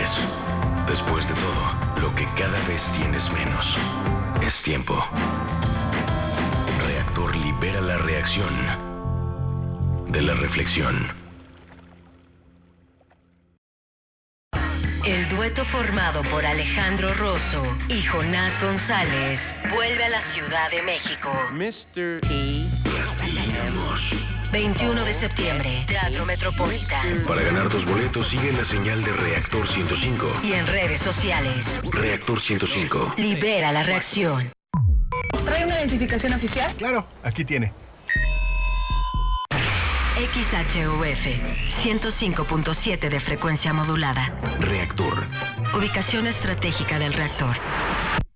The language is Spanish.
tienes. Después de todo, lo que cada vez tienes menos es tiempo. Reactor libera la reacción de la reflexión. El dueto formado por Alejandro Rosso y Jonás González vuelve a la Ciudad de México. Mr. Platinamos. 21 de septiembre, Teatro Metropolitan. Para ganar 2 boletos, sigue la señal de Reactor 105. Y en redes sociales. Reactor 105. Libera la reacción. ¿Trae una identificación oficial? Claro, aquí tiene. XHUF 105.7 de frecuencia modulada. Reactor. Ubicación estratégica del reactor.